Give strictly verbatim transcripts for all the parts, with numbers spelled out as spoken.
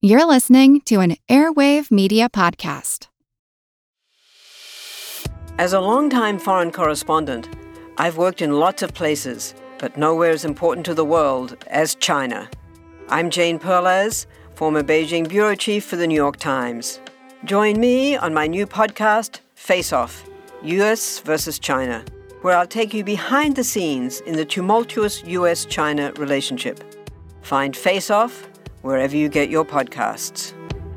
You're listening to an Airwave Media Podcast. As a longtime foreign correspondent, I've worked in lots of places, but nowhere as important to the world as China. I'm Jane Perlez, former Beijing bureau chief for the New York Times. Join me on my new podcast, Face Off, U S versus China, where I'll take you behind the scenes in the tumultuous U S China relationship. Find Face Off wherever you get your podcasts.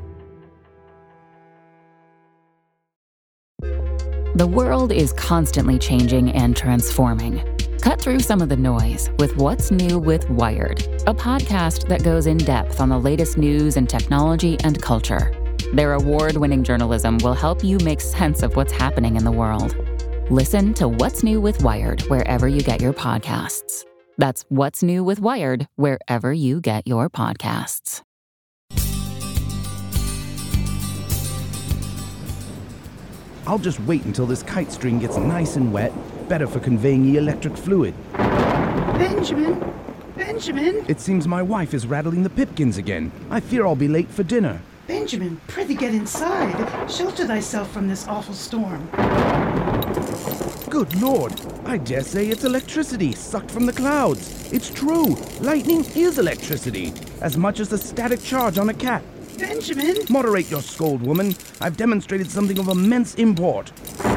The world is constantly changing and transforming. Cut through some of the noise with What's New with Wired, a podcast that goes in depth on the latest news and technology and culture. Their award-winning journalism will help you make sense of what's happening in the world. Listen to What's New with Wired wherever you get your podcasts. That's What's New with Wired wherever you get your podcasts. I'll just wait until this kite string gets nice and wet, better for conveying the electric fluid. Benjamin! Benjamin! It seems my wife is rattling the pipkins again. I fear I'll be late for dinner. Benjamin, prithee get inside. Shelter thyself from this awful storm. Good Lord, I dare say it's electricity sucked from the clouds. It's true, lightning is electricity, as much as the static charge on a cat. Benjamin! Moderate your scold, woman. I've demonstrated something of immense import.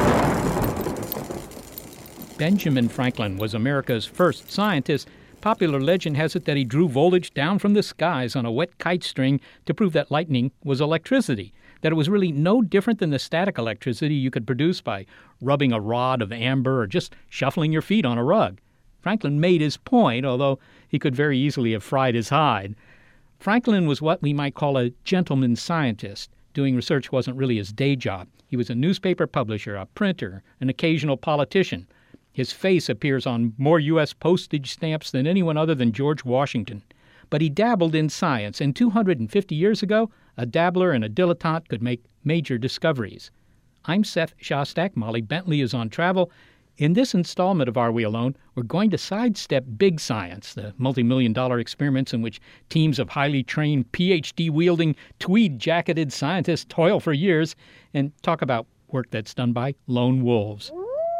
Benjamin Franklin was America's first scientist. Popular legend has it that he drew voltage down from the skies on a wet kite string to prove that lightning was electricity, that it was really no different than the static electricity you could produce by rubbing a rod of amber or just shuffling your feet on a rug. Franklin made his point, although he could very easily have fried his hide. Franklin was what we might call a gentleman scientist. Doing research wasn't really his day job. He was a newspaper publisher, a printer, an occasional politician. His face appears on more U S postage stamps than anyone other than George Washington. But he dabbled in science, and two hundred fifty years ago, a dabbler and a dilettante could make major discoveries. I'm Seth Shostak. Molly Bentley is on travel. In this installment of Are We Alone, we're going to sidestep big science, the multi-million dollar experiments in which teams of highly trained, P H D-wielding, tweed-jacketed scientists toil for years, and talk about work that's done by lone wolves.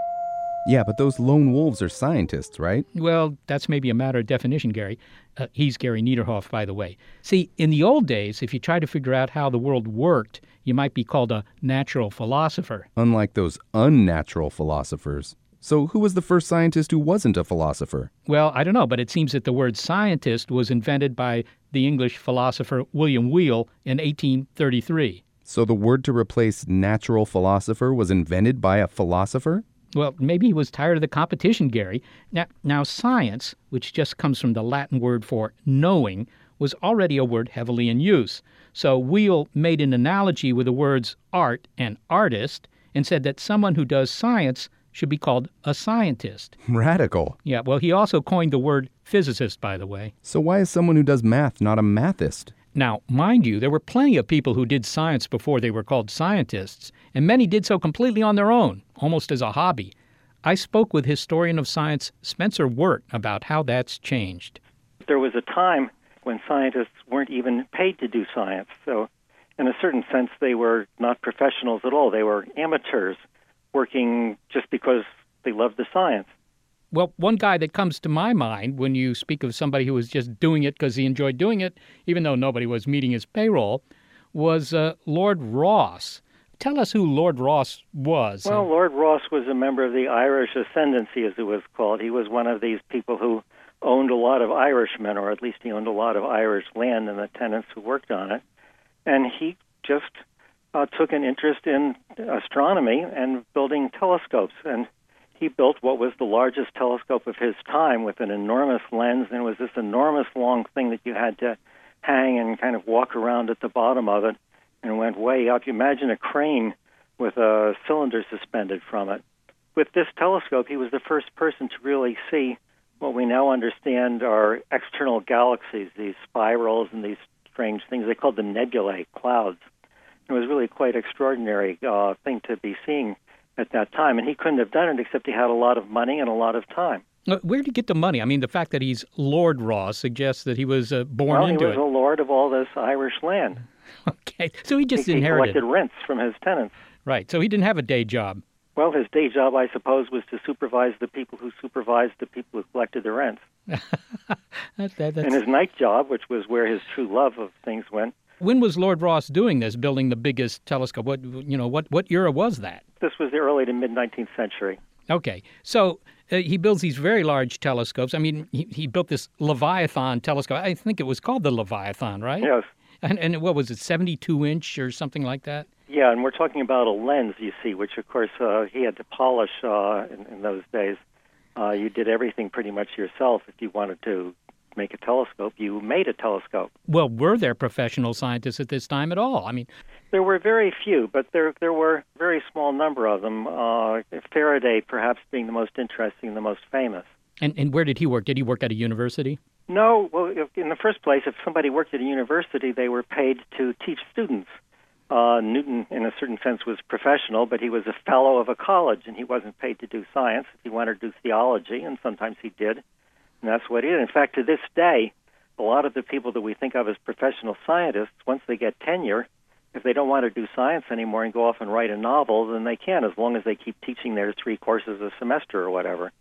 Yeah, but those lone wolves are scientists, right? Well, that's maybe a matter of definition, Gary. Uh, he's Gary Niederhoff, by the way. See, in the old days, if you tried to figure out how the world worked, you might be called a natural philosopher. Unlike those unnatural philosophers. So who was the first scientist who wasn't a philosopher? Well, I don't know, but it seems that the word scientist was invented by the English philosopher William Wheel in eighteen thirty-three. So the word to replace natural philosopher was invented by a philosopher? Well, maybe he was tired of the competition, Gary. Now, now, science, which just comes from the Latin word for knowing, was already a word heavily in use. So Wheel made an analogy with the words art and artist and said that someone who does science should be called a scientist. Radical. Yeah, well, he also coined the word physicist, by the way. So why is someone who does math not a mathist? Now, mind you, there were plenty of people who did science before they were called scientists, and many did so completely on their own, almost as a hobby. I spoke with historian of science Spencer Wirt about how that's changed. There was a time when scientists weren't even paid to do science, so in a certain sense they were not professionals at all. They were amateurs working just because they loved the science. Well, one guy that comes to my mind when you speak of somebody who was just doing it because he enjoyed doing it, even though nobody was meeting his payroll, was uh, Lord Rosse. Tell us who Lord Rosse was. Well, Lord Rosse was a member of the Irish Ascendancy, as it was called. He was one of these people who owned a lot of Irishmen, or at least he owned a lot of Irish land and the tenants who worked on it. And he just uh, took an interest in astronomy and building telescopes. And he built what was the largest telescope of his time with an enormous lens, and it was this enormous long thing that you had to hang and kind of walk around at the bottom of it, and it went way up. You imagine a crane with a cylinder suspended from it. With this telescope, he was the first person to really see what we now understand are external galaxies, these spirals and these strange things. They called them nebulae, clouds. It was really quite extraordinary uh, thing to be seeing at that time, and he couldn't have done it except he had a lot of money and a lot of time. Where did he get the money? I mean, the fact that he's Lord Ross suggests that he was uh, born well, into he was it. a lord of all this Irish land. Okay, so he just he, inherited. He collected rents from his tenants. Right, so he didn't have a day job. Well, his day job, I suppose, was to supervise the people who supervised the people who collected the rents. that, that, that's... And his night job, which was where his true love of things went. When was Lord Ross doing this, building the biggest telescope? What you know, what what era was that? This was the early to mid nineteenth century. Okay, so uh, he builds these very large telescopes. I mean, he, he built this Leviathan telescope. I think it was called the Leviathan, right? Yes. And and what was it, seventy-two inch or something like that? Yeah, and we're talking about a lens, you see, which, of course, uh, he had to polish uh, in, in those days. Uh, you did everything pretty much yourself. If you wanted to make a telescope, you made a telescope. Well, were there professional scientists at this time at all? I mean, there were very few, but there there were a very small number of them. Uh, Faraday, perhaps, being the most interesting and the most famous. And and where did he work? Did he work at a university? No. Well, if, in the first place, if somebody worked at a university, they were paid to teach students. Uh, Newton, in a certain sense, was professional, but he was a fellow of a college, and he wasn't paid to do science. If he wanted to do theology, and sometimes he did, and that's what he did. In fact, to this day, a lot of the people that we think of as professional scientists, once they get tenure, if they don't want to do science anymore and go off and write a novel, then they can, as long as they keep teaching their three courses a semester or whatever.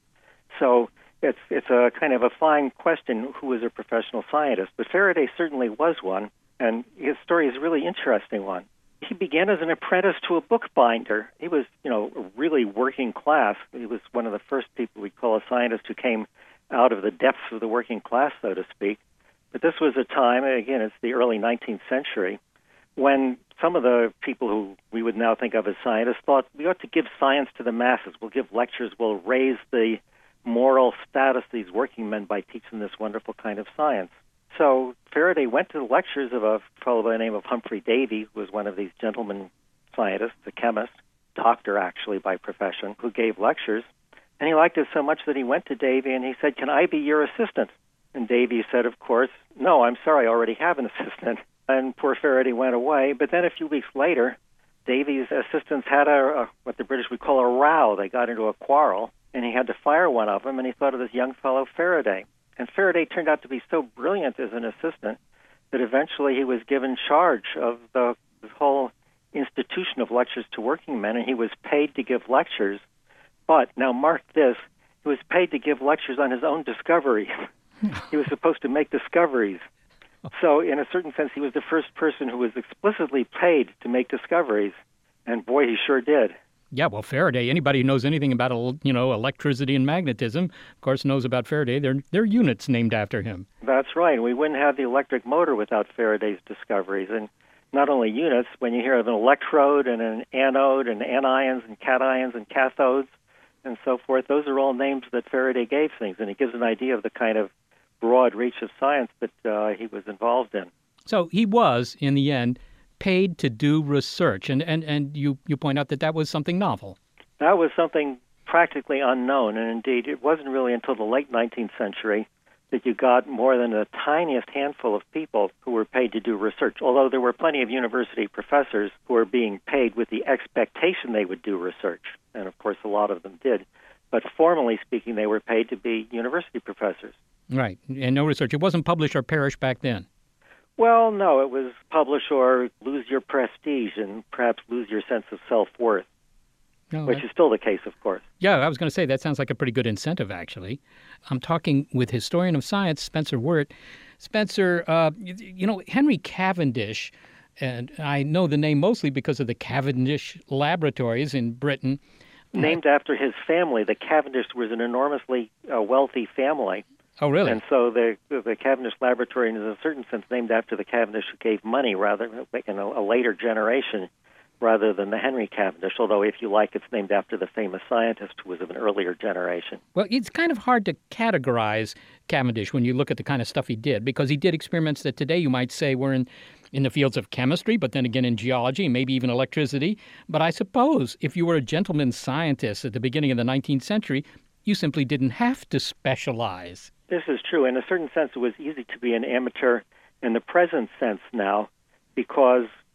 So it's it's a kind of a fine question, who is a professional scientist? But Faraday certainly was one, and his story is a really interesting one. He began as an apprentice to a bookbinder. He was, you know, really working class. He was one of the first people we'd call a scientist who came out of the depths of the working class, so to speak. But this was a time, again, it's the early nineteenth century, when some of the people who we would now think of as scientists thought we ought to give science to the masses. We'll give lectures. We'll raise the moral status of these working men by teaching this wonderful kind of science. So Faraday went to the lectures of a fellow by the name of Humphrey Davy, who was one of these gentlemen scientists, a chemist, doctor actually by profession, who gave lectures. And he liked it so much that he went to Davy and he said, "Can I be your assistant?" And Davy said, of course, "No, I'm sorry, I already have an assistant." And poor Faraday went away. But then a few weeks later, Davy's assistants had a, a what the British would call a row. They got into a quarrel, and he had to fire one of them, and he thought of this young fellow Faraday. And Faraday turned out to be so brilliant as an assistant that eventually he was given charge of the, the whole institution of lectures to working men, and he was paid to give lectures. But, now mark this, he was paid to give lectures on his own discoveries. He was supposed to make discoveries. So, in a certain sense, he was the first person who was explicitly paid to make discoveries. And boy, he sure did. Yeah, well, Faraday, anybody who knows anything about, you know, electricity and magnetism, of course, knows about Faraday. There are units named after him. That's right. We wouldn't have the electric motor without Faraday's discoveries. And not only units, when you hear of an electrode and an anode and anions and cations and cathodes and so forth, those are all names that Faraday gave things. And it gives an idea of the kind of broad reach of science that uh, he was involved in. So he was, in the end, paid to do research, and, and, and you, you point out that that was something novel. That was something practically unknown, and indeed it wasn't really until the late nineteenth century that you got more than the tiniest handful of people who were paid to do research, although there were plenty of university professors who were being paid with the expectation they would do research, and of course a lot of them did. But formally speaking, they were paid to be university professors. Right, and no research. It wasn't publish or perish back then. Well, no, it was publish or lose your prestige and perhaps lose your sense of self-worth, no, which is still the case, of course. Yeah, I was going to say that sounds like a pretty good incentive, actually. I'm talking with historian of science, Spencer Wirt. Spencer, uh, you, you know, Henry Cavendish, and I know the name mostly because of the Cavendish Laboratories in Britain. Named uh, after his family. The Cavendish was an enormously uh, wealthy family. Oh, really? And so the the Cavendish Laboratory is in a certain sense named after the Cavendish who gave money, rather in a, a later generation, rather than the Henry Cavendish, although if you like, it's named after the famous scientist who was of an earlier generation. Well, it's kind of hard to categorize Cavendish when you look at the kind of stuff he did, because he did experiments that today you might say were in, in the fields of chemistry, but then again in geology, maybe even electricity. But I suppose if you were a gentleman scientist at the beginning of the nineteenth century, you simply didn't have to specialize. This is true. In a certain sense, it was easy to be an amateur in the present sense now, because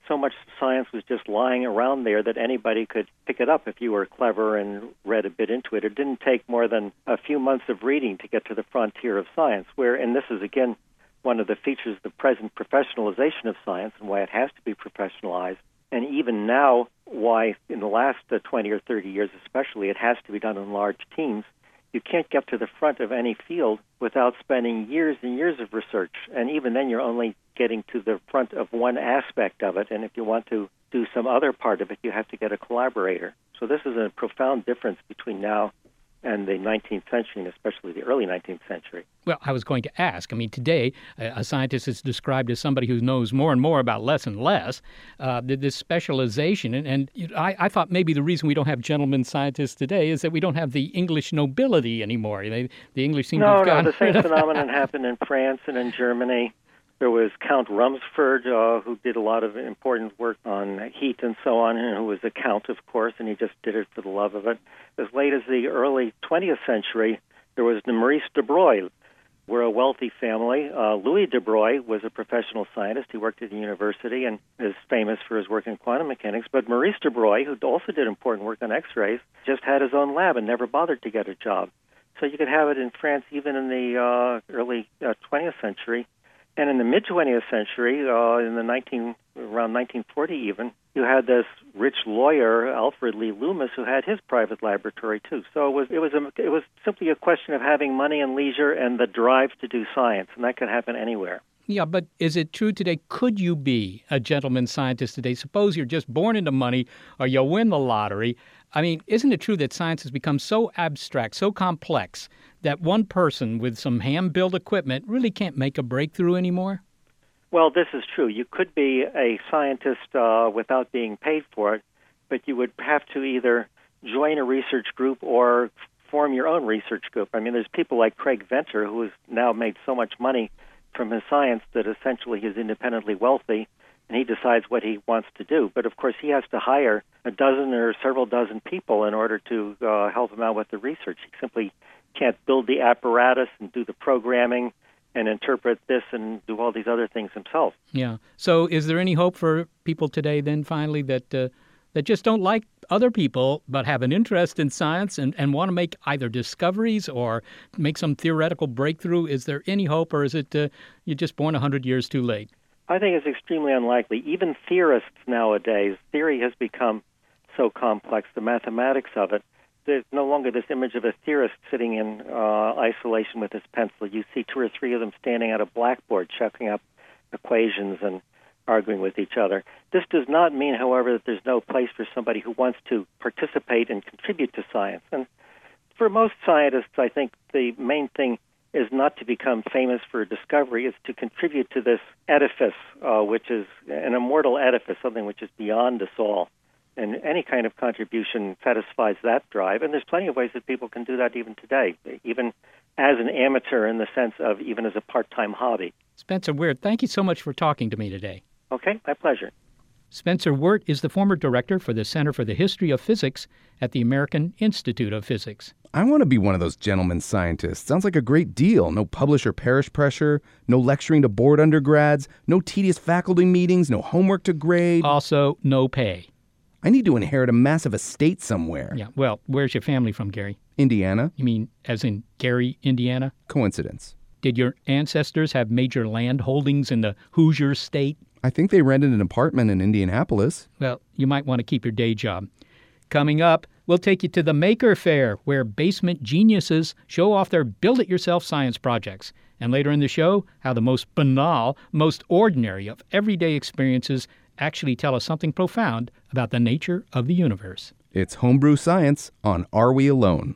so much science was just lying around there that anybody could pick it up if you were clever and read a bit into it. It didn't take more than a few months of reading to get to the frontier of science, where, and this is, again, one of the features of the present professionalization of science and why it has to be professionalized. And even now, why in the last uh, twenty or thirty years especially, it has to be done in large teams. You can't get to the front of any field without spending years and years of research. And even then, you're only getting to the front of one aspect of it. And if you want to do some other part of it, you have to get a collaborator. So this is a profound difference between now and the nineteenth century, and especially the early nineteenth century. Well, I was going to ask. I mean, today, a scientist is described as somebody who knows more and more about less and less, uh, this specialization. And, and I, I thought maybe the reason we don't have gentlemen scientists today is that we don't have the English nobility anymore. They, the English seem no, to have no, gotten the same rid of phenomenon happened in France and in Germany. There was Count Rumsford, uh, who did a lot of important work on heat and so on, and who was a count, of course, and he just did it for the love of it. As late as the early twentieth century, there was Maurice de Broglie. We're a wealthy family. Uh, Louis de Broglie was a professional scientist. He worked at the university and is famous for his work in quantum mechanics. But Maurice de Broglie, who also did important work on X-rays, just had his own lab and never bothered to get a job. So you could have it in France even in the uh, early uh, twentieth century. And in the mid-twentieth century, uh, in the nineteen around nineteen forty even, you had this rich lawyer, Alfred Lee Loomis, who had his private laboratory too. So it was it was a, it was simply a question of having money and leisure and the drive to do science, and that could happen anywhere. Yeah, but is it true today? Could you be a gentleman scientist today? Suppose you're just born into money or you win the lottery. I mean, isn't it true that science has become so abstract, so complex, that one person with some hand-built equipment really can't make a breakthrough anymore? Well, this is true. You could be a scientist uh, without being paid for it, but you would have to either join a research group or form your own research group. I mean, there's people like Craig Venter, who has now made so much money from his science that essentially he's independently wealthy, and he decides what he wants to do. But, of course, he has to hire a dozen or several dozen people in order to uh, help him out with the research. He simply can't build the apparatus and do the programming and interpret this and do all these other things himself. Yeah. So is there any hope for people today then finally that uh, that just don't like other people but have an interest in science and, and want to make either discoveries or make some theoretical breakthrough? Is there any hope, or is it uh, you're just born one hundred years too late? I think it's extremely unlikely. Even theorists nowadays, theory has become so complex, the mathematics of it. There's no longer this image of a theorist sitting in uh, isolation with his pencil. You see two or three of them standing at a blackboard checking up equations and arguing with each other. This does not mean, however, that there's no place for somebody who wants to participate and contribute to science. And for most scientists, I think the main thing is not to become famous for a discovery. It's to contribute to this edifice, uh, which is an immortal edifice, something which is beyond us all. And any kind of contribution satisfies that drive. And there's plenty of ways that people can do that even today, even as an amateur in the sense of even as a part-time hobby. Spencer Weir, thank you so much for talking to me today. Okay, my pleasure. Spencer Wirt is the former director for the Center for the History of Physics at the American Institute of Physics. I want to be one of those gentlemen scientists. Sounds like a great deal. No publish or perish pressure, no lecturing to bored undergrads, no tedious faculty meetings, no homework to grade. Also, no pay. I need to inherit a massive estate somewhere. Yeah, well, where's your family from, Gary? Indiana. You mean as in Gary, Indiana? Coincidence. Did your ancestors have major land holdings in the Hoosier state? I think they rented an apartment in Indianapolis. Well, you might want to keep your day job. Coming up, we'll take you to the Maker Faire, where basement geniuses show off their build-it-yourself science projects. And later in the show, how the most banal, most ordinary of everyday experiences actually tell us something profound about the nature of the universe. It's Homebrew Science on Are We Alone?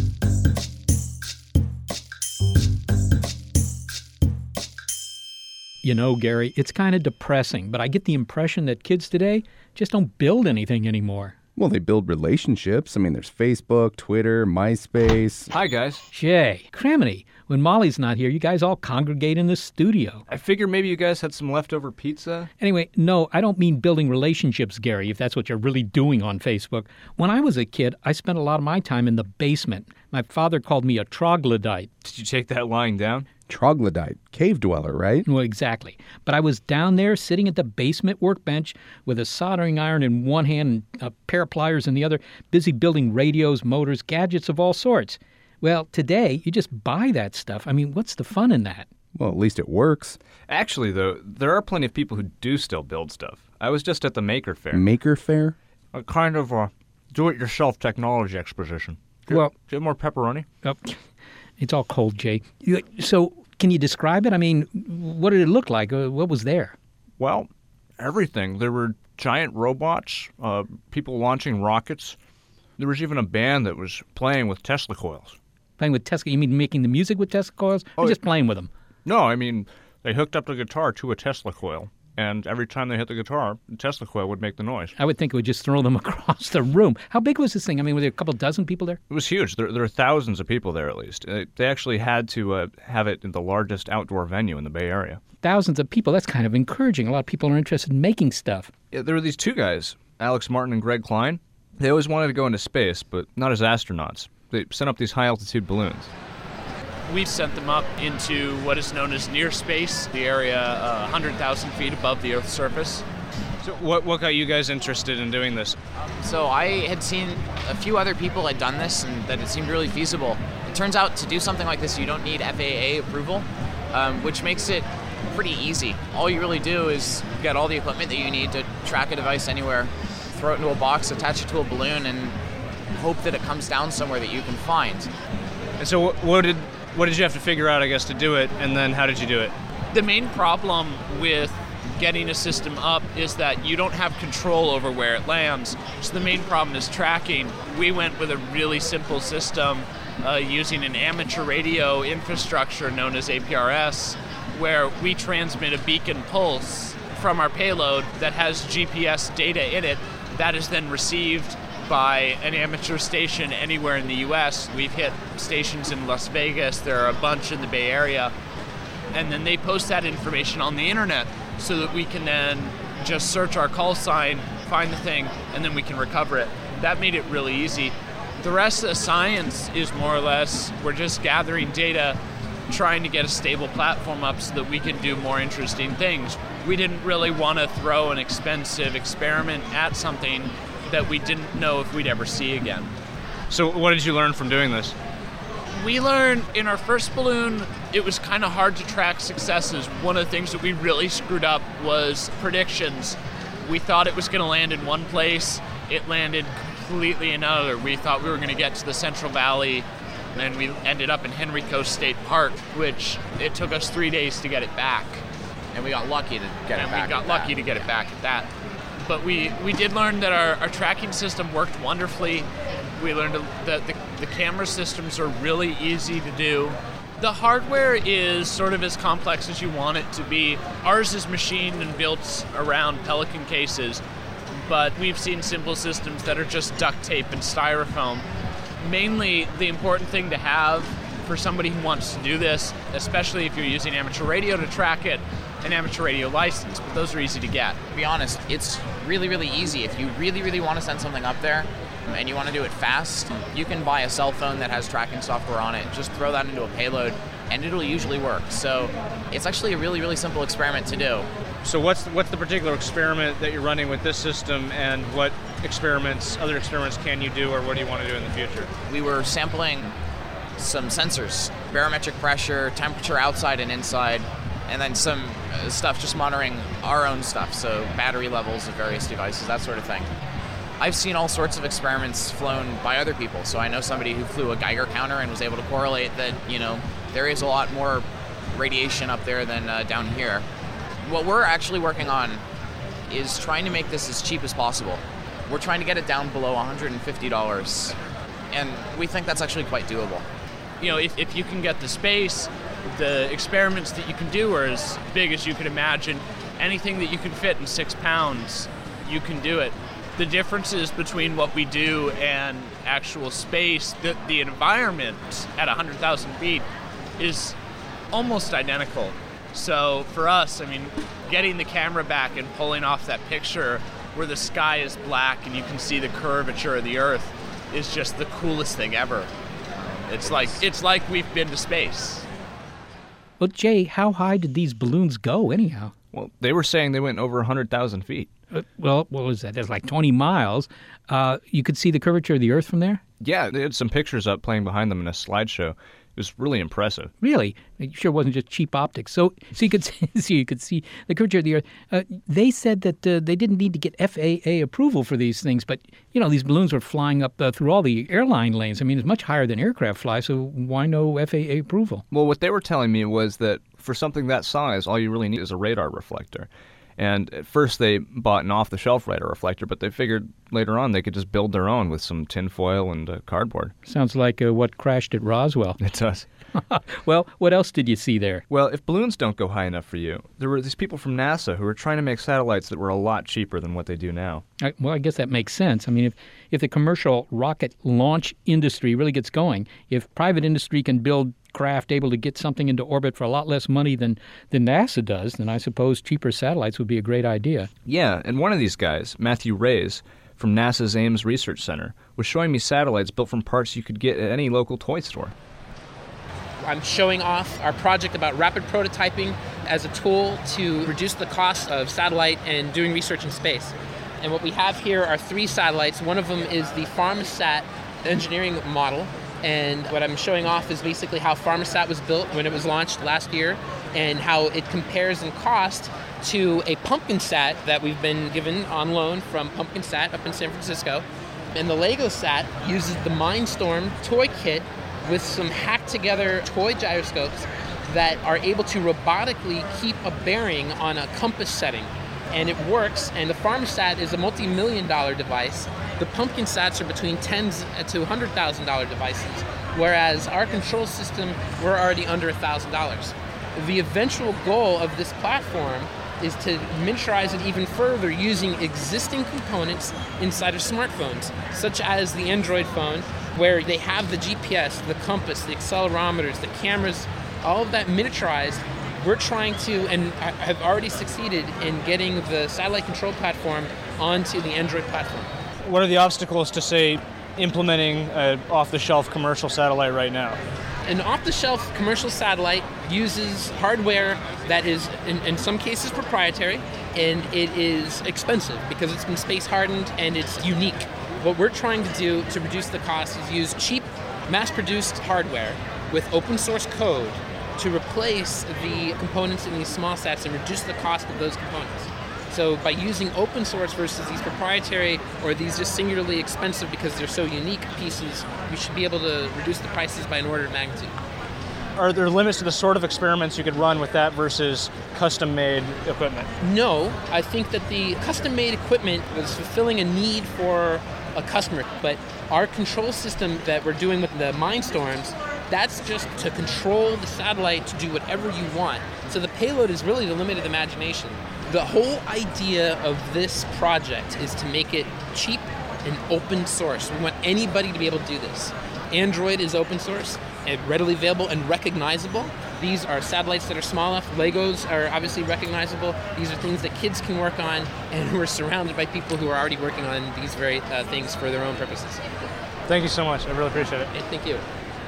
You know, Gary, it's kind of depressing, but I get the impression that kids today just don't build anything anymore. Well, they build relationships. I mean, there's Facebook, Twitter, MySpace. Hi, guys. Shay, criminy, when Molly's not here, you guys all congregate in the studio. I figure maybe you guys had some leftover pizza. Anyway, no, I don't mean building relationships, Gary, if that's what you're really doing on Facebook. When I was a kid, I spent a lot of my time in the basement. My father called me a troglodyte. Did you take that lying down? Troglodyte, cave dweller, right? Well, exactly. But I was down there sitting at the basement workbench with a soldering iron in one hand and a pair of pliers in the other, busy building radios, motors, gadgets of all sorts. Well, today, you just buy that stuff. I mean, what's the fun in that? Well, at least it works. Actually, though, there are plenty of people who do still build stuff. I was just at the Maker Faire. Maker Faire? A kind of a do-it-yourself technology exposition. Do, Well, do you have more pepperoni? Oh, it's all cold, Jay. You- So, can you describe it? I mean, what did it look like? Uh, What was there? Well, everything. There were giant robots, uh, people launching rockets. There was even a band that was playing with Tesla coils. Playing with Tesla? You mean making the music with Tesla coils? Or Oh, just playing with them? No, I mean, they hooked up the guitar to a Tesla coil, and every time they hit the guitar, the Tesla coil would make the noise. I would think it would just throw them across the room. How big was this thing? I mean, were there a couple dozen people there? It was huge. There, there are thousands of people there, at least. Uh, They actually had to uh, have it in the largest outdoor venue in the Bay Area. Thousands of people. That's kind of encouraging. A lot of people are interested in making stuff. Yeah, there were these two guys, Alex Martin and Greg Klein. They always wanted to go into space, but not as astronauts. They sent up these high-altitude balloons. We've sent them up into what is known as near space, the area uh, one hundred thousand feet above the Earth's surface. So what, what got you guys interested in doing this? So I had seen a few other people had done this and that it seemed really feasible. It turns out to do something like this, you don't need F A A approval, um, which makes it pretty easy. All you really do is get all the equipment that you need to track a device anywhere, throw it into a box, attach it to a balloon, and hope that it comes down somewhere that you can find. And so what, what did what did you have to figure out, I guess, to do it, and then how did you do it? The main problem with getting a system up is that you don't have control over where it lands. So the main problem is tracking. We went with a really simple system uh, using an amateur radio infrastructure known as A P R S, where we transmit a beacon pulse from our payload that has G P S data in it that is then received by an amateur station anywhere in the U S. We've hit stations in Las Vegas, there are a bunch in the Bay Area, and then they post that information on the internet so that we can then just search our call sign, find the thing, and then we can recover it. That made it really easy. The rest of the science is more or less, we're just gathering data, trying to get a stable platform up so that we can do more interesting things. We didn't really want to throw an expensive experiment at something that we didn't know if we'd ever see again. So what did you learn from doing this? We learned in our first balloon, it was kind of hard to track successes. One of the things that we really screwed up was predictions. We thought it was going to land in one place. It landed completely in another. We thought we were going to get to the Central Valley, and we ended up in Henry Coast State Park, which it took us three days to get it back. And we got lucky to get and it back. we got at lucky that. to get it back at that. But we, we did learn that our, our tracking system worked wonderfully. We learned that the, the camera systems are really easy to do. The hardware is sort of as complex as you want it to be. Ours is machined and built around Pelican cases, but we've seen simple systems that are just duct tape and styrofoam. Mainly, the important thing to have for somebody who wants to do this, especially if you're using amateur radio to track it, an amateur radio license, but those are easy to get. To be honest, it's really, really easy. If you really, really want to send something up there and you want to do it fast, you can buy a cell phone that has tracking software on it, just throw that into a payload, and it'll usually work. So it's actually a really, really simple experiment to do. So what's the, what's the particular experiment that you're running with this system, and what experiments, other experiments can you do, or what do you want to do in the future? We were sampling some sensors, barometric pressure, temperature outside and inside, and then some uh, stuff just monitoring our own stuff, so battery levels of various devices, that sort of thing. I've seen all sorts of experiments flown by other people, so I know somebody who flew a Geiger counter and was able to correlate that, you know, there is a lot more radiation up there than uh, down here. What we're actually working on is trying to make this as cheap as possible. We're trying to get it down below one hundred fifty dollars, and we think that's actually quite doable. You know, if, if you can get the space, the experiments that you can do are as big as you can imagine. Anything that you can fit in six pounds, you can do it. The differences between what we do and actual space, the, the environment at one hundred thousand feet is almost identical. So for us, I mean, getting the camera back and pulling off that picture where the sky is black and you can see the curvature of the Earth is just the coolest thing ever. It's like it's like we've been to space. Well, Jay, how high did these balloons go anyhow? Well, they were saying they went over one hundred thousand feet. Uh, well, what was that? That's like twenty miles. Uh, you could see the curvature of the Earth from there? Yeah, they had some pictures up playing behind them in a slideshow. It was really impressive. Really? It sure wasn't just cheap optics. So, so you could see, so you could see the curvature of the Earth. Uh, they said that uh, they didn't need to get F A A approval for these things, but you know these balloons were flying up uh, through all the airline lanes. I mean, it's much higher than aircraft fly. So why no F A A approval? Well, what they were telling me was that for something that size, all you really need is a radar reflector. And at first they bought an off-the-shelf radar reflector, but they figured later on they could just build their own with some tin foil and uh, cardboard. Sounds like uh, what crashed at Roswell. It does. Well, what else did you see there? Well, if balloons don't go high enough for you, there were these people from NASA who were trying to make satellites that were a lot cheaper than what they do now. I, well, I guess that makes sense. I mean, if, if the commercial rocket launch industry really gets going, if private industry can build craft able to get something into orbit for a lot less money than, than NASA does, then I suppose cheaper satellites would be a great idea. Yeah, and one of these guys, Matthew Reyes, from NASA's Ames Research Center, was showing me satellites built from parts you could get at any local toy store. I'm showing off our project about rapid prototyping as a tool to reduce the cost of satellite and doing research in space. And what we have here are three satellites. One of them is the PharmaSat engineering model. And what I'm showing off is basically how PharmaSat was built when it was launched last year and how it compares in cost to a PumpkinSat that we've been given on loan from PumpkinSat up in San Francisco. And the LegoSat uses the Mindstorm toy kit with some hacked-together toy gyroscopes that are able to robotically keep a bearing on a compass setting. And it works, and the PharmaSat is a multi-million dollar device. The PumpkinSats are between tens to one hundred thousand dollars devices, whereas our control system, we're already under one thousand dollars. The eventual goal of this platform is to miniaturize it even further using existing components inside of smartphones, such as the Android phone, where they have the G P S, the compass, the accelerometers, the cameras, all of that miniaturized. We're trying to, and have already succeeded in getting the satellite control platform onto the Android platform. What are the obstacles to, say, implementing an off-the-shelf commercial satellite right now? An off-the-shelf commercial satellite uses hardware that is, in, in some cases, proprietary, and it is expensive because it's been space-hardened and it's unique. What we're trying to do to reduce the cost is use cheap, mass-produced hardware with open-source code to replace the components in these small sats and reduce the cost of those components. So by using open source versus these proprietary or these just singularly expensive because they're so unique pieces, we should be able to reduce the prices by an order of magnitude. Are there limits to the sort of experiments you could run with that versus custom-made equipment? No, I think that the custom-made equipment was fulfilling a need for a customer, but our control system that we're doing with the Mindstorms, that's just to control the satellite to do whatever you want. So the payload is really the limited imagination. The whole idea of this project is to make it cheap and open source. We want anybody to be able to do this. Android is open source and readily available and recognizable. These are satellites that are small enough. Legos are obviously recognizable. These are things that kids can work on, and we're surrounded by people who are already working on these very uh, things for their own purposes. Thank you so much. I really appreciate it. Hey, thank you.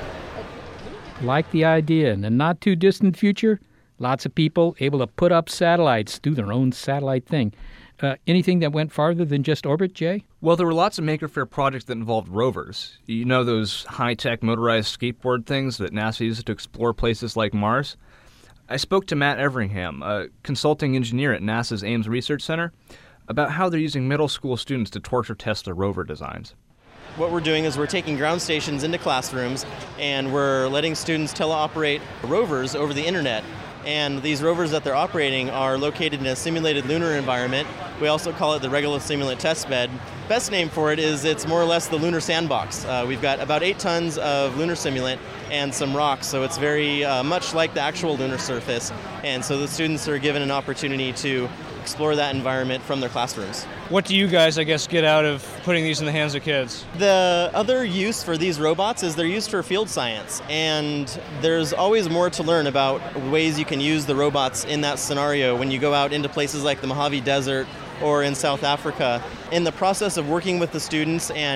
Like the idea. In the not-too-distant future, lots of people able to put up satellites, do their own satellite thing. Uh, anything that went farther than just orbit, Jay? Well, there were lots of Maker Faire projects that involved rovers. You know those high-tech motorized skateboard things that NASA uses to explore places like Mars? I spoke to Matt Everingham, a consulting engineer at NASA's Ames Research Center, about how they're using middle school students to torture test their rover designs. What we're doing is we're taking ground stations into classrooms and we're letting students teleoperate rovers over the internet. And these rovers that they're operating are located in a simulated lunar environment. We also call it the Regolith Simulant Test Bed. Best name for it is it's more or less the lunar sandbox. Uh, we've got about eight tons of lunar simulant and some rocks, so it's very uh, much like the actual lunar surface. And so the students are given an opportunity to explore that environment from their classrooms. What do you guys, I guess, get out of putting these in the hands of kids? The other use for these robots is they're used for field science, and there's always more to learn about ways you can use the robots in that scenario when you go out into places like the Mojave Desert or in South Africa. In the process of working with the students and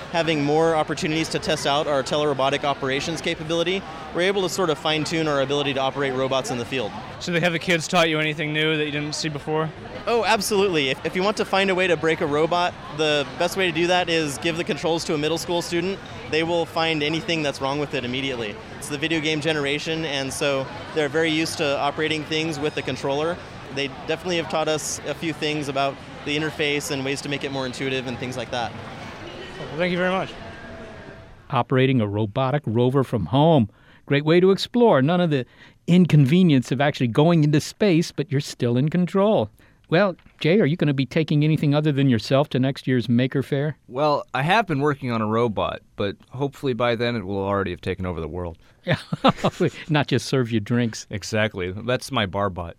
having more opportunities to test out our telerobotic operations capability, we're able to sort of fine-tune our ability to operate robots in the field. So have the kids taught you anything new that you didn't see before? Oh, absolutely. If, if you want to find a way to break a robot, the best way to do that is give the controls to a middle school student. They will find anything that's wrong with it immediately. It's the video game generation, and so they're very used to operating things with the controller. They definitely have taught us a few things about the interface and ways to make it more intuitive and things like that. Well, thank you very much. Operating a robotic rover from home. Great way to explore. None of the inconvenience of actually going into space, but you're still in control. Well, Jay, are you going to be taking anything other than yourself to next year's Maker Faire? Well, I have been working on a robot, but hopefully by then it will already have taken over the world. Yeah, not just serve you drinks. Exactly. That's my barbot.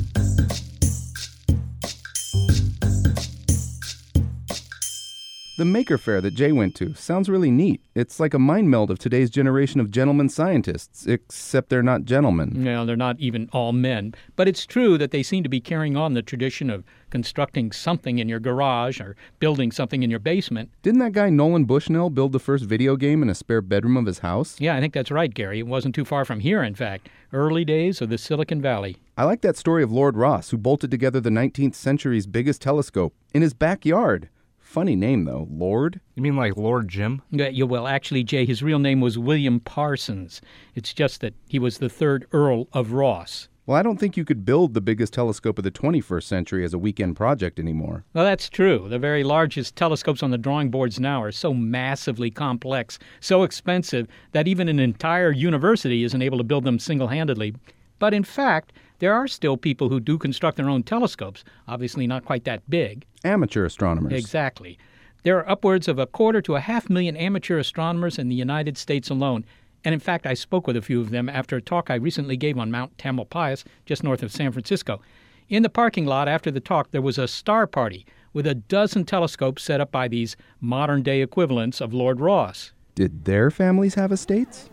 The Maker Faire that Jay went to sounds really neat. It's like a mind meld of today's generation of gentlemen scientists, except they're not gentlemen. No, they're not even all men. But it's true that they seem to be carrying on the tradition of constructing something in your garage or building something in your basement. Didn't that guy Nolan Bushnell build the first video game in a spare bedroom of his house? Yeah, I think that's right, Gary. It wasn't too far from here, in fact. Early days of the Silicon Valley. I like that story of Lord Rosse, who bolted together the nineteenth century's biggest telescope in his backyard. Funny name, though. Lord? You mean like Lord Jim? Yeah, well, actually, Jay, his real name was William Parsons. It's just that he was the third Earl of Rosse. Well, I don't think you could build the biggest telescope of the twenty-first century as a weekend project anymore. Well, that's true. The very largest telescopes on the drawing boards now are so massively complex, so expensive, that even an entire university isn't able to build them single-handedly. But in fact, there are still people who do construct their own telescopes, obviously not quite that big. Amateur astronomers. Exactly. There are upwards of a quarter to a half million amateur astronomers in the United States alone. And in fact, I spoke with a few of them after a talk I recently gave on Mount Tamalpais, just north of San Francisco. In the parking lot after the talk, there was a star party with a dozen telescopes set up by these modern-day equivalents of Lord Rosse. Did their families have estates?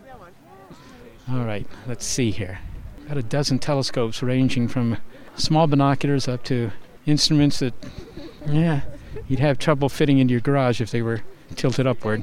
All right, let's see here. Got a dozen telescopes ranging from small binoculars up to instruments that, yeah, you'd have trouble fitting into your garage if they were tilted upward.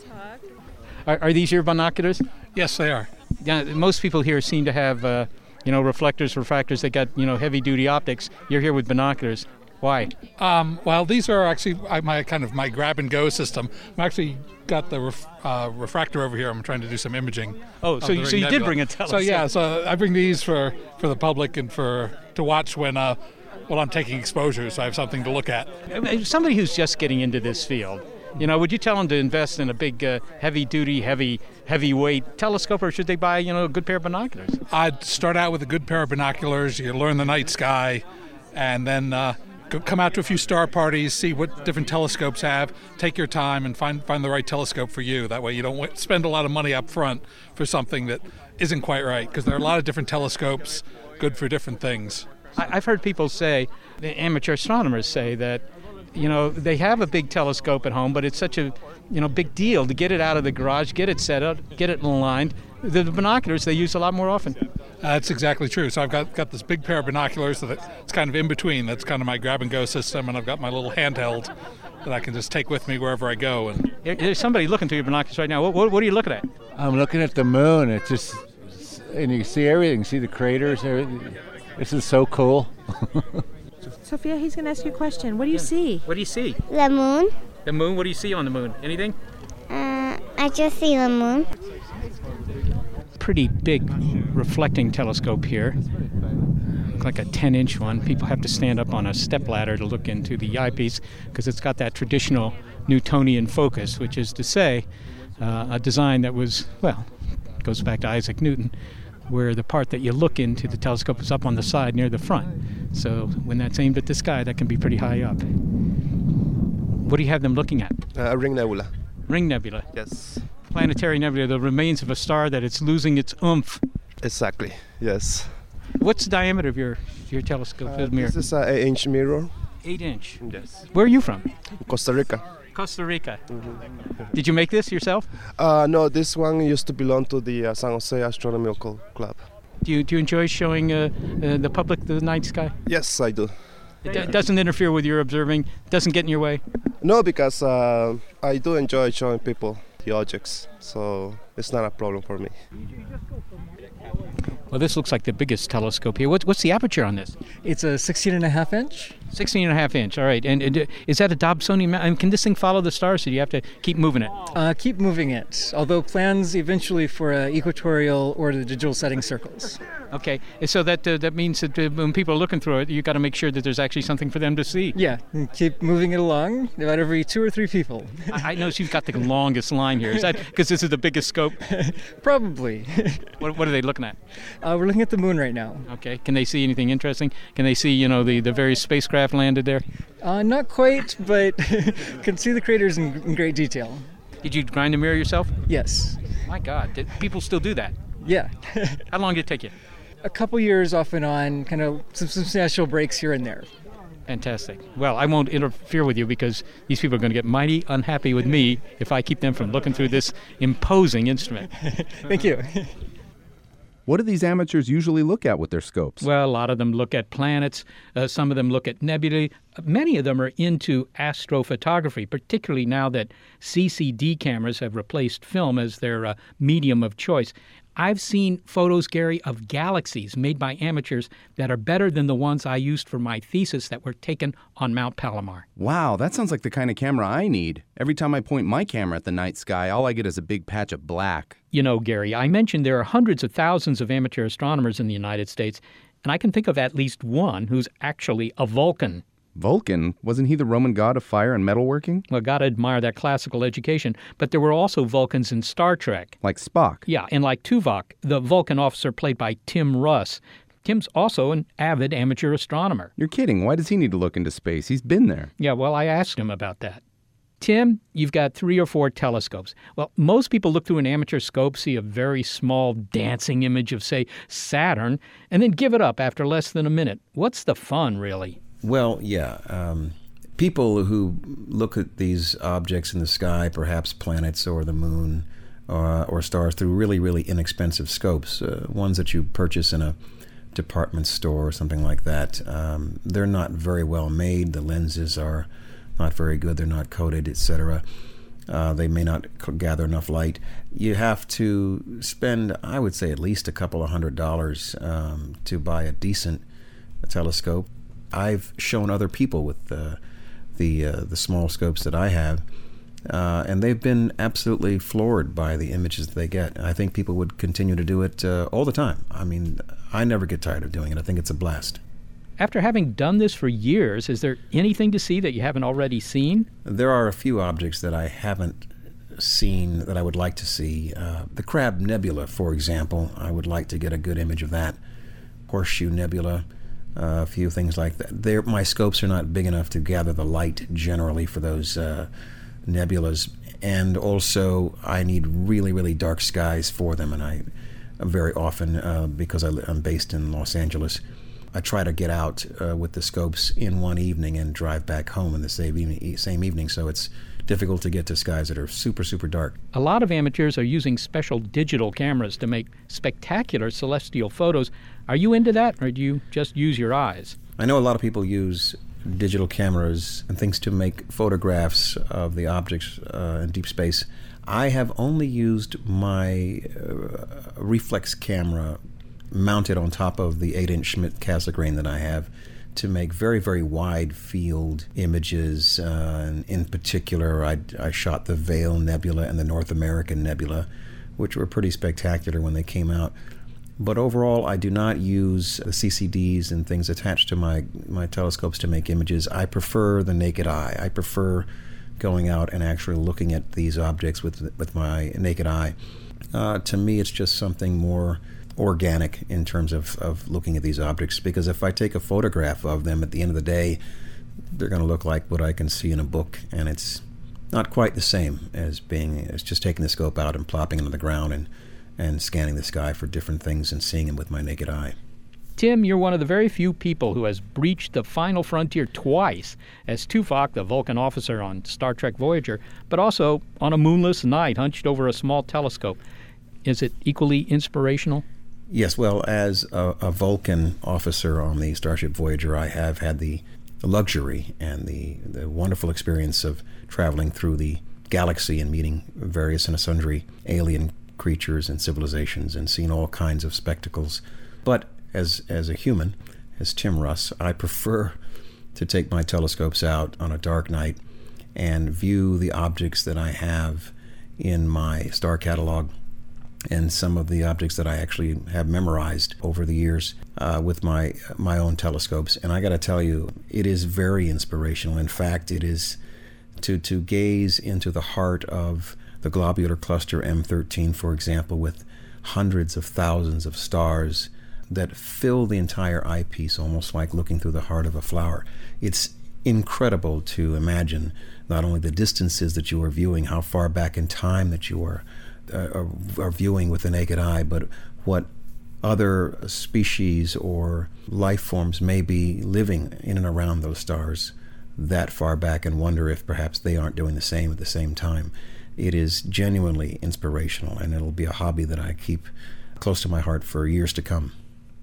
Are, are these your binoculars? Yes, they are. Yeah, most people here seem to have, uh, you know, reflectors, refractors. They got, you know, heavy-duty optics. You're here with binoculars. Why? Um, well, these are actually my kind of my grab-and-go system. I'm actually got the ref, uh, refractor over here. I'm trying to do some imaging. Oh, so you, so you did bring a telescope. So yeah, so I bring these for, for the public and for to watch when uh, well I'm taking exposures. So I have something to look at. Somebody who's just getting into this field, you know, would you tell them to invest in a big, uh, heavy-duty, heavy, heavyweight telescope, or should they buy, you know, a good pair of binoculars? I'd start out with a good pair of binoculars. You learn the night sky, and then uh, go, come out to a few star parties, see what different telescopes have. Take your time and find find the right telescope for you. That way, you don't w- spend a lot of money up front for something that isn't quite right. Because there are a lot of different telescopes, good for different things. I, I've heard people say, the amateur astronomers say that, you know, they have a big telescope at home, but it's such a, you know, big deal to get it out of the garage, get it set up, get it aligned. The binoculars they use a lot more often. Uh, that's exactly true. So I've got, got this big pair of binoculars that it's kind of in between. That's kind of my grab-and-go system, and I've got my little handheld that I can just take with me wherever I go. And there's somebody looking through your binoculars right now. What, what, what are you looking at? I'm looking at the moon. It's just, and you can see everything. You see the craters. Everything. This is so cool. Sophia, he's going to ask you a question. What do you see? What do you see? The moon. The moon? What do you see on the moon? Anything? Uh, I just see the moon. Pretty big reflecting telescope here. Like a ten-inch one. People have to stand up on a stepladder to look into the eyepiece because it's got that traditional Newtonian focus, which is to say uh, a design that was, well, goes back to Isaac Newton, where the part that you look into the telescope is up on the side near the front. So when that's aimed at the sky, that can be pretty high up. What do you have them looking at? Uh, ring nebula. Ring nebula? Yes. Planetary nebula, the remains of a star that it's losing its oomph. Exactly, yes. What's the diameter of your, your telescope Uh, mirror? this is an eight inch mirror. Eight inch? Yes. Where are you from? Costa Rica. Costa Rica. Mm-hmm. Did you make this yourself? Uh, no, this one used to belong to the uh, San Jose Astronomical Club. Do you do you enjoy showing uh, uh, the public the night sky? Yes, I do. It d- doesn't interfere with your observing? Doesn't get in your way? No, because uh, I do enjoy showing people the objects, so it's not a problem for me. Well, this looks like the biggest telescope here. What, what's the aperture on this? It's a sixteen and a half inch. sixteen and a half inch, all right. And, and uh, is that a Dobsonian mount? And can this thing follow the stars, or do you have to keep moving it? Uh, keep moving it, although plans eventually for uh, equatorial or the digital setting circles. Okay, so that uh, that means that uh, when people are looking through it, you've got to make sure that there's actually something for them to see. Yeah, and keep moving it along, about every two or three people. I, I notice you've got the longest line here. Is that because this is the biggest scope? Probably. What, what are they looking at? Uh, we're looking at the moon right now. Okay, can they see anything interesting? Can they see, you know, the, the various spacecraft landed there? Uh, not quite, but can see the craters in, in great detail. Did you grind a mirror yourself? Yes. My God, did people still do that? Yeah. How long did it take you? A couple years off and on, kind of some substantial breaks here and there. Fantastic. Well, I won't interfere with you because these people are going to get mighty unhappy with me if I keep them from looking through this imposing instrument. Thank you. What do these amateurs usually look at with their scopes? Well, a lot of them look at planets. Uh, some of them look at nebulae. Many of them are into astrophotography, particularly now that C C D cameras have replaced film as their uh, medium of choice. I've seen photos, Gary, of galaxies made by amateurs that are better than the ones I used for my thesis that were taken on Mount Palomar. Wow, that sounds like the kind of camera I need. Every time I point my camera at the night sky, all I get is a big patch of black. You know, Gary, I mentioned there are hundreds of thousands of amateur astronomers in the United States, and I can think of at least one who's actually a Vulcan. Vulcan? Wasn't he the Roman god of fire and metalworking? Well, gotta admire that classical education. But there were also Vulcans in Star Trek. Like Spock? Yeah, and like Tuvok, the Vulcan officer played by Tim Russ. Tim's also an avid amateur astronomer. You're kidding. Why does he need to look into space? He's been there. Yeah, well, I asked him about that. Tim, you've got three or four telescopes. Well, most people look through an amateur scope, see a very small dancing image of, say, Saturn, and then give it up after less than a minute. What's the fun, really? Well, yeah. Um, people who look at these objects in the sky, perhaps planets or the moon or, or stars, through really, really inexpensive scopes, uh, ones that you purchase in a department store or something like that, um, they're not very well made. The lenses are not very good. They're not coated, et cetera. Uh, they may not gather enough light. You have to spend, I would say, at least a couple of hundred dollars um, to buy a decent telescope. I've shown other people with uh, the uh, the small scopes that I have, uh, and they've been absolutely floored by the images that they get. I think people would continue to do it uh, all the time. I mean, I never get tired of doing it. I think it's a blast. After having done this for years, is there anything to see that you haven't already seen? There are a few objects that I haven't seen that I would like to see. Uh, the Crab Nebula, for example, I would like to get a good image of that. Horseshoe Nebula. Uh, a few things like that. They're, my scopes are not big enough to gather the light generally for those uh, nebulas, and also I need really, really dark skies for them. And I very often, uh, because I, I'm based in Los Angeles, I try to get out uh, with the scopes in one evening and drive back home in the same evening, same evening. So it's difficult to get to skies that are super, super dark. A lot of amateurs are using special digital cameras to make spectacular celestial photos. Are you into that, or do you just use your eyes? I know a lot of people use digital cameras and things to make photographs of the objects uh, in deep space. I have only used my uh, reflex camera mounted on top of the eight inch Schmidt Cassegrain that I have to make very, very wide field images. Uh, and in particular, I, I shot the Veil Nebula and the North American Nebula, which were pretty spectacular when they came out. But overall, I do not use the C C Ds and things attached to my, my telescopes to make images. I prefer the naked eye. I prefer going out and actually looking at these objects with, with my naked eye. Uh, to me, it's just something more organic in terms of, of looking at these objects, because if I take a photograph of them, at the end of the day, they're going to look like what I can see in a book, and it's not quite the same as being as just taking the scope out and plopping it on the ground and, and scanning the sky for different things and seeing them with my naked eye. Tim, you're one of the very few people who has breached the final frontier twice, as Tuvok, the Vulcan officer on Star Trek Voyager, but also on a moonless night hunched over a small telescope. Is it equally inspirational? Yes, well, as a, a Vulcan officer on the Starship Voyager, I have had the luxury and the, the wonderful experience of traveling through the galaxy and meeting various and sundry alien creatures and civilizations and seeing all kinds of spectacles. But as as a human, as Tim Russ, I prefer to take my telescopes out on a dark night and view the objects that I have in my star catalog and some of the objects that I actually have memorized over the years uh, with my my own telescopes. And I got to tell you, it is very inspirational. In fact, it is to to gaze into the heart of the globular cluster M thirteen, for example, with hundreds of thousands of stars that fill the entire eyepiece, almost like looking through the heart of a flower. It's incredible to imagine not only the distances that you are viewing, how far back in time that you are uh, are viewing with the naked eye, but what other species or life forms may be living in and around those stars that far back, and wonder if perhaps they aren't doing the same at the same time. It is genuinely inspirational, and it'll be a hobby that I keep close to my heart for years to come.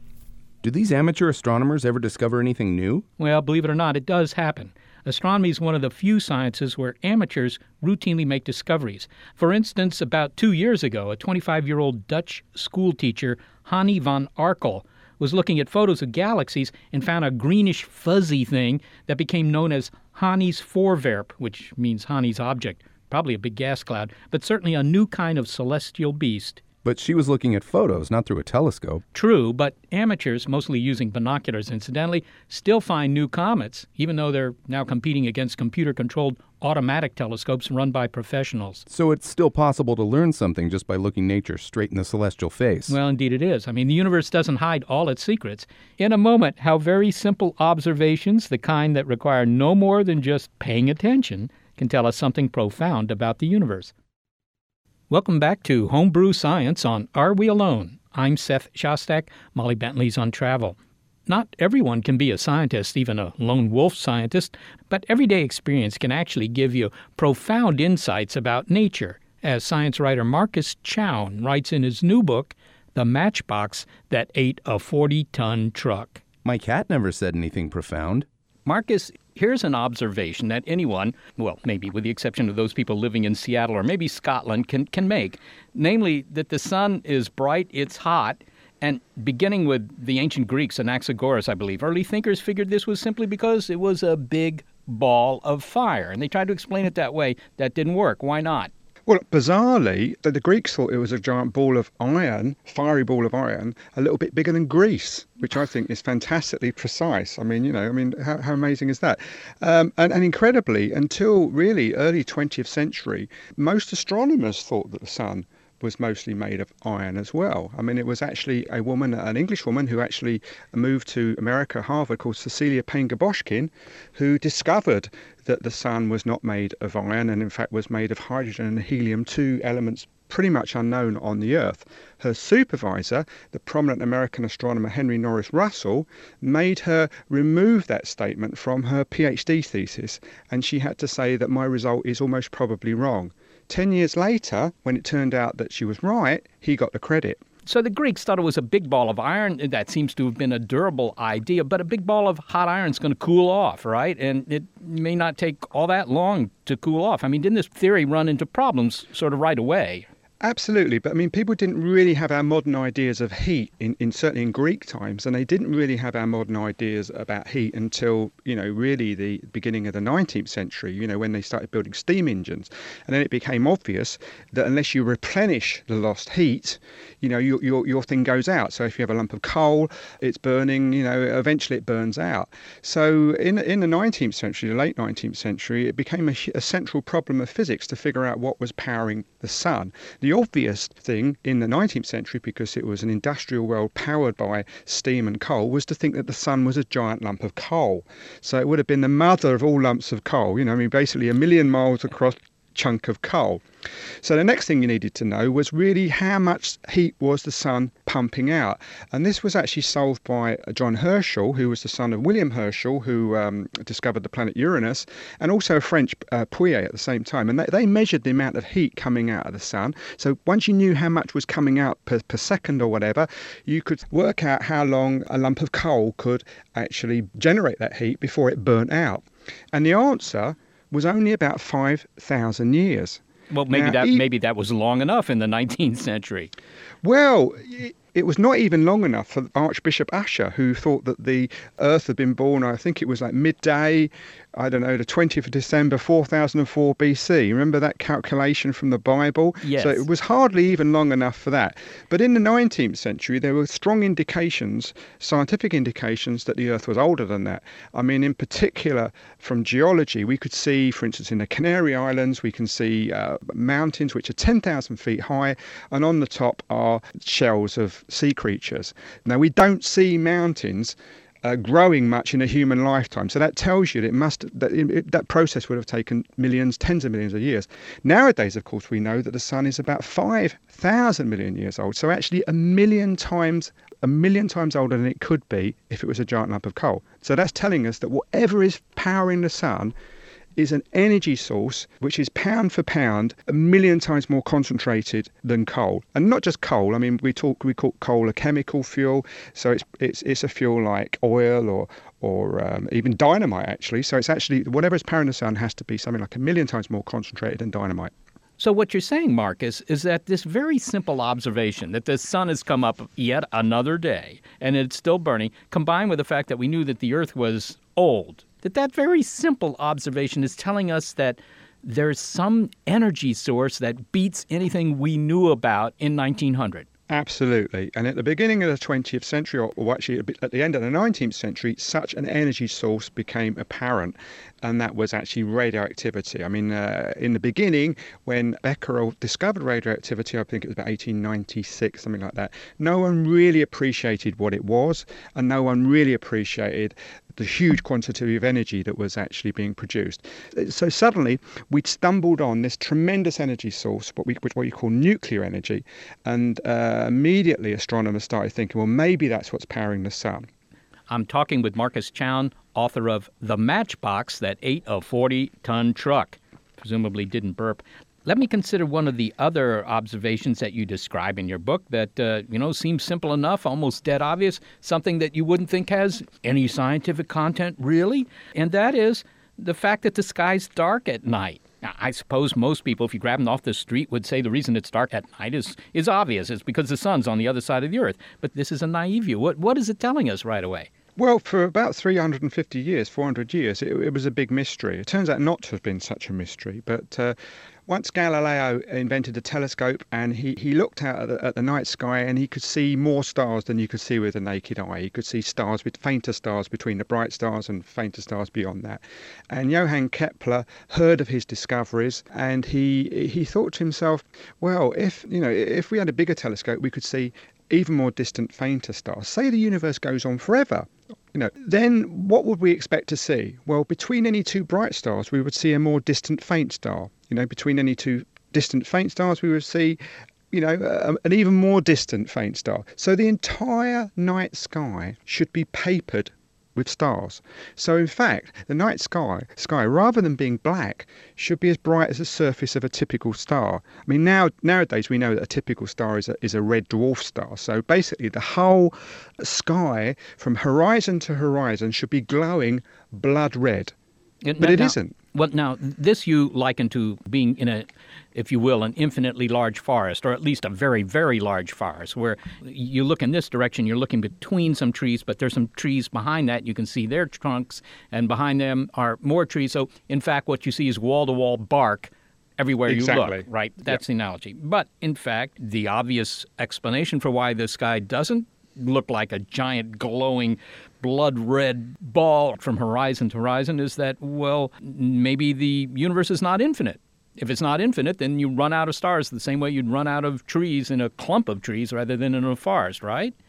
Do these amateur astronomers ever discover anything new? Well, believe it or not, it does happen. Astronomy is one of the few sciences where amateurs routinely make discoveries. For instance, about two years ago, a twenty-five-year-old Dutch schoolteacher, Hanni van Arkel, was looking at photos of galaxies and found a greenish fuzzy thing that became known as Hanni's voorwerp, which means Hanni's object. Probably a big gas cloud, but certainly a new kind of celestial beast. But she was looking at photos, not through a telescope. True, but amateurs, mostly using binoculars incidentally, still find new comets, even though they're now competing against computer-controlled automatic telescopes run by professionals. So it's still possible to learn something just by looking nature straight in the celestial face. Well, indeed it is. I mean, the universe doesn't hide all its secrets. In a moment, how very simple observations, the kind that require no more than just paying attention, can tell us something profound about the universe. Welcome back to Homebrew Science on Are We Alone? I'm Seth Shostak. Molly Bentley's on travel. Not everyone can be a scientist, even a lone wolf scientist, but everyday experience can actually give you profound insights about nature, as science writer Marcus Chown writes in his new book, The Matchbox That Ate a forty-ton Truck. My cat never said anything profound. Marcus, here's an observation that anyone, well, maybe with the exception of those people living in Seattle or maybe Scotland, can, can make. Namely, that the sun is bright, it's hot, and beginning with the ancient Greeks, Anaxagoras, I believe, early thinkers figured this was simply because it was a big ball of fire. And they tried to explain it that way. That didn't work. Why not? Well, bizarrely, the, the Greeks thought it was a giant ball of iron, fiery ball of iron, a little bit bigger than Greece, which I think is fantastically precise. I mean, you know, I mean, how, how amazing is that? Um, and, and incredibly, until really early twentieth century, most astronomers thought that the sun was mostly made of iron as well. I mean, it was actually a woman, an English woman, who actually moved to America, Harvard, called Cecilia Payne-Gaposchkin, who discovered that the sun was not made of iron and in fact was made of hydrogen and helium, two elements pretty much unknown on the Earth. Her supervisor, the prominent American astronomer Henry Norris Russell, made her remove that statement from her PhD thesis, and she had to say that my result is almost probably wrong. Ten years later, when it turned out that she was right, he got the credit. So the Greeks thought it was a big ball of iron. That seems to have been a durable idea, but a big ball of hot iron is going to cool off, right? And it may not take all that long to cool off. I mean, didn't this theory run into problems sort of right away? Absolutely, but I mean, people didn't really have our modern ideas of heat, in, in certainly in Greek times, and they didn't really have our modern ideas about heat until, you know, really the beginning of the nineteenth century, you know, when they started building steam engines. And then it became obvious that unless you replenish the lost heat, you know, your, your, your thing goes out. So if you have a lump of coal, it's burning, you know, eventually it burns out. So in, in the nineteenth century, the late nineteenth century, it became a, a central problem of physics to figure out what was powering the sun. The The obvious thing in the nineteenth century, because it was an industrial world powered by steam and coal, was to think that the sun was a giant lump of coal. So it would have been the mother of all lumps of coal. You know, I mean, basically a million miles across chunk of coal. So the next thing you needed to know was really how much heat was the sun pumping out. And this was actually solved by John Herschel, who was the son of William Herschel, who um, discovered the planet Uranus, and also a French uh, Pouillet at the same time. And they, they measured the amount of heat coming out of the sun. So once you knew how much was coming out per, per second or whatever, you could work out how long a lump of coal could actually generate that heat before it burnt out. And the answer was only about five thousand years. Well, maybe now, that e- maybe that was long enough in the nineteenth century. Well, it was not even long enough for Archbishop Usher, who thought that the Earth had been born, I think it was like midday, I don't know, the twentieth of December, four thousand four B C. Remember that calculation from the Bible? Yes. So it was hardly even long enough for that. But in the nineteenth century, there were strong indications, scientific indications, that the Earth was older than that. I mean, in particular, from geology, we could see, for instance, in the Canary Islands, we can see uh, mountains which are ten thousand feet high, and on the top are shells of sea creatures. Now, we don't see mountains Uh, growing much in a human lifetime, so that tells you that it must that it, that process would have taken millions, tens of millions of years. Nowadays, of course, we know that the sun is about five thousand million years old, so actually a million times a million times older than it could be if it was a giant lump of coal. So that's telling us that whatever is powering the sun is an energy source which is pound for pound a million times more concentrated than coal. And not just coal. I mean, we talk we call coal a chemical fuel, so it's it's it's a fuel like oil or or um, even dynamite actually. So it's actually whatever is powering the sun has to be something like a million times more concentrated than dynamite. So what you're saying, Marcus, is that this very simple observation that the sun has come up yet another day and it's still burning, combined with the fact that we knew that the Earth was old, that that very simple observation is telling us that there's some energy source that beats anything we knew about in nineteen hundred. Absolutely. And at the beginning of the twentieth century, or, or actually at the end of the nineteenth century, such an energy source became apparent, and that was actually radioactivity. I mean, uh, in the beginning, when Becquerel discovered radioactivity, I think it was about eighteen ninety-six, something like that, no one really appreciated what it was, and no one really appreciated the huge quantity of energy that was actually being produced. So suddenly we'd stumbled on this tremendous energy source, what we what you call nuclear energy, and uh, immediately astronomers started thinking, well, maybe that's what's powering the sun. I'm talking with Marcus Chown, author of The Matchbox That Ate a forty-ton Truck. Presumably didn't burp. Let me consider one of the other observations that you describe in your book that, uh, you know, seems simple enough, almost dead obvious, something that you wouldn't think has any scientific content, really, and that is the fact that the sky's dark at night. Now, I suppose most people, if you grab them off the street, would say the reason it's dark at night is, is obvious. It's because the sun's on the other side of the Earth. But this is a naive view. What, what is it telling us right away? Well, for about three hundred fifty years, four hundred years, it, it was a big mystery. It turns out not to have been such a mystery, but uh, once Galileo invented a telescope and he, he looked out at the, at the night sky and he could see more stars than you could see with the naked eye. He could see stars, with fainter stars between the bright stars and fainter stars beyond that. And Johann Kepler heard of his discoveries and he he thought to himself, well, if you know, if we had a bigger telescope, we could see even more distant, fainter stars. Say the universe goes on forever, you know, then what would we expect to see? Well, between any two bright stars, we would see a more distant, faint star. You know, between any two distant, faint stars, we would see, you know, a, an even more distant, faint star. So the entire night sky should be papered with stars. So in fact, the night sky, sky, rather than being black, should be as bright as the surface of a typical star. I mean, now nowadays we know that a typical star is a, is a red dwarf star. So basically the whole sky from horizon to horizon should be glowing blood red. It, but now, it isn't. Well, now, this you liken to being in a, if you will, an infinitely large forest, or at least a very, very large forest, where you look in this direction, you're looking between some trees, but there's some trees behind that. You can see their trunks, and behind them are more trees. So, in fact, what you see is wall-to-wall bark everywhere exactly. you look, right? That's yep. the analogy. But, in fact, the obvious explanation for why the sky doesn't look like a giant glowing blood-red ball from horizon to horizon is that, well, maybe the universe is not infinite. If it's not infinite, then you run out of stars the same way you'd run out of trees in a clump of trees rather than in a forest, right?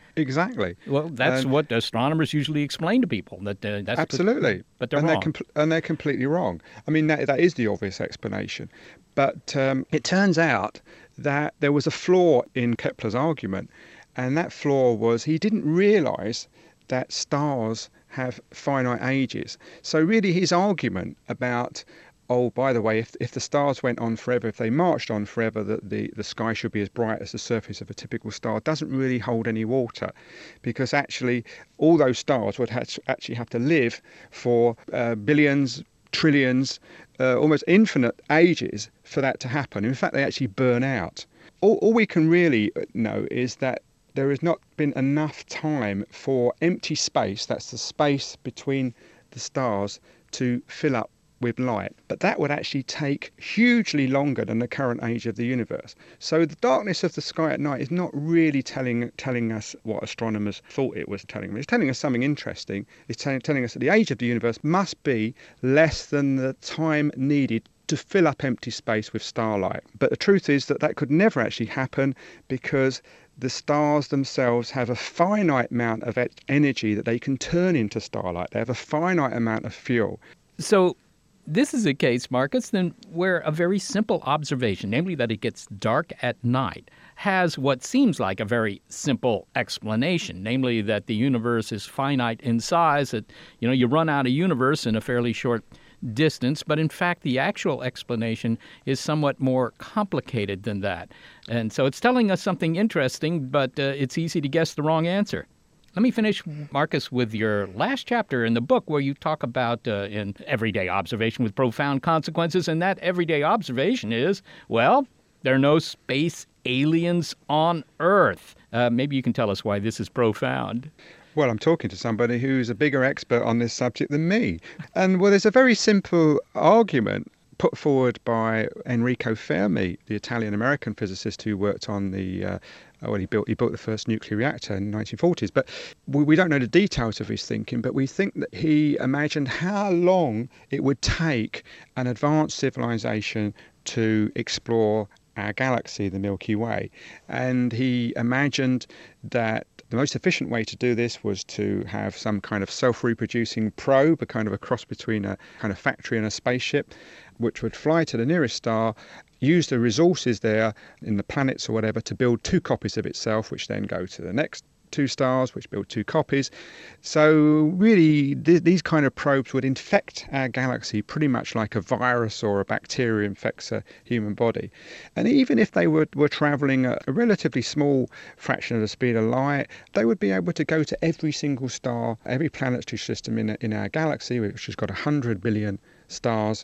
Exactly. Well, that's Um, what astronomers usually explain to people. That uh, that's Absolutely. but they're and wrong. They're compl- and they're completely wrong. I mean, that, that is the obvious explanation. But um, it turns out that there was a flaw in Kepler's argument, and that flaw was he didn't realise that stars have finite ages. So really his argument about, oh, by the way, if if the stars went on forever, if they marched on forever, that the, the sky should be as bright as the surface of a typical star, doesn't really hold any water, because actually all those stars would have to, actually have to live for uh, billions, trillions, uh, almost infinite ages for that to happen. In fact, they actually burn out. All, all we can really know is that there has not been enough time for empty space, that's the space between the stars, to fill up with light. But that would actually take hugely longer than the current age of the universe. So the darkness of the sky at night is not really telling telling us what astronomers thought it was telling us. It's telling us something interesting. It's t- telling us that the age of the universe must be less than the time needed to fill up empty space with starlight. But the truth is that that could never actually happen, because the stars themselves have a finite amount of energy that they can turn into starlight. They have a finite amount of fuel. So this is a case, Marcus, then where a very simple observation, namely that it gets dark at night, has what seems like a very simple explanation, namely that the universe is finite in size, that, you know, you run out of universe in a fairly short distance, but in fact the actual explanation is somewhat more complicated than that. And so it's telling us something interesting, but uh, it's easy to guess the wrong answer. Let me finish, Marcus, with your last chapter in the book, where you talk about uh, an everyday observation with profound consequences, and that everyday observation is, well, there are no space aliens on Earth. Uh, maybe you can tell us why this is profound. Well, I'm talking to somebody who's a bigger expert on this subject than me. And, well, there's a very simple argument put forward by Enrico Fermi, the Italian-American physicist who worked on the, uh, well, he built he built the first nuclear reactor in the nineteen forties. But we, we don't know the details of his thinking, but we think that he imagined how long it would take an advanced civilization to explore our galaxy, the Milky Way. And he imagined that the most efficient way to do this was to have some kind of self-reproducing probe, a kind of a cross between a kind of factory and a spaceship, which would fly to the nearest star, use the resources there in the planets or whatever to build two copies of itself, which then go to the next two stars, which build two copies. So really, th- these kind of probes would infect our galaxy pretty much like a virus or a bacteria infects a human body. And even if they were, were travelling at a relatively small fraction of the speed of light, they would be able to go to every single star, every planetary system in, in our galaxy, which has got one hundred billion stars,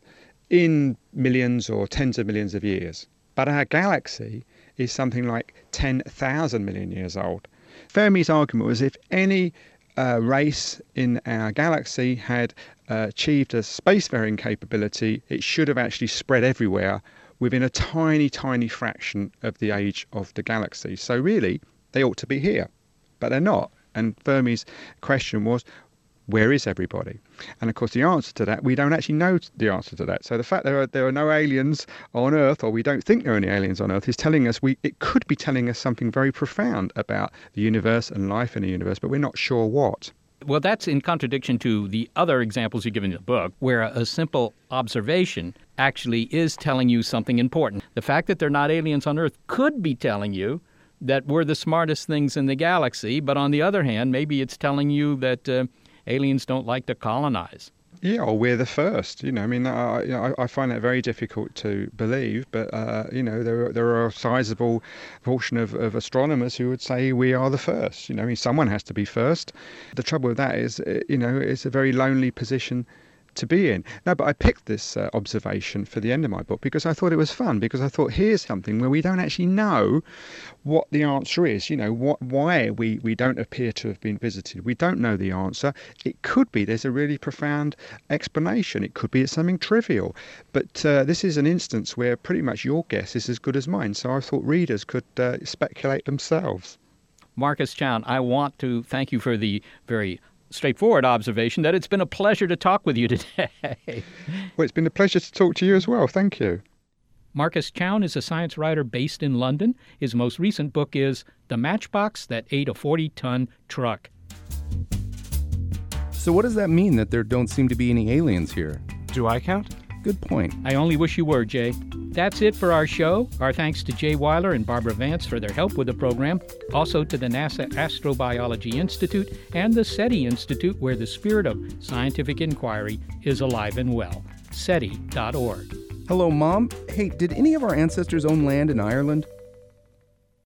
in millions or tens of millions of years. But our galaxy is something like ten thousand million years old. Fermi's argument was if any uh, race in our galaxy had uh, achieved a spacefaring capability, it should have actually spread everywhere within a tiny, tiny fraction of the age of the galaxy. So really, they ought to be here, but they're not. And Fermi's question was, where is everybody? And of course, the answer to that, we don't actually know the answer to that. So the fact there are there are no aliens on Earth, or we don't think there are any aliens on Earth, is telling us we it could be telling us something very profound about the universe and life in the universe, but we're not sure what. Well, that's in contradiction to the other examples you give in the book, where a simple observation actually is telling you something important. The fact that there are not aliens on Earth could be telling you that we're the smartest things in the galaxy, but on the other hand, maybe it's telling you that uh, aliens don't like to colonize. Yeah, or we're the first. You know, I mean, I, you know, I find that very difficult to believe. But uh, you know, there there are a sizable portion of, of astronomers who would say we are the first. You know, I mean, someone has to be first. The trouble with that is, you know, it's a very lonely position to be in. No, but I picked this uh, observation for the end of my book because I thought it was fun, because I thought here's something where we don't actually know what the answer is, you know, what why we, we don't appear to have been visited. We don't know the answer. It could be there's a really profound explanation. It could be it's something trivial. But uh, this is an instance where pretty much your guess is as good as mine, so I thought readers could uh, speculate themselves. Marcus Chown, I want to thank you for the very straightforward observation that it's been a pleasure to talk with you today. Well, it's been a pleasure to talk to you as well. Thank you. Marcus Chown is a science writer based in London. His most recent book is The Matchbox That Ate a forty-ton Truck. So what does that mean that there don't seem to be any aliens here? Do I count? Good point. I only wish you were, Jay. That's it for our show. Our thanks to Jay Weiler and Barbara Vance for their help with the program. Also to the NASA Astrobiology Institute and the SETI Institute, where the spirit of scientific inquiry is alive and well. SETI dot org. Hello, Mom. Hey, did any of our ancestors own land in Ireland?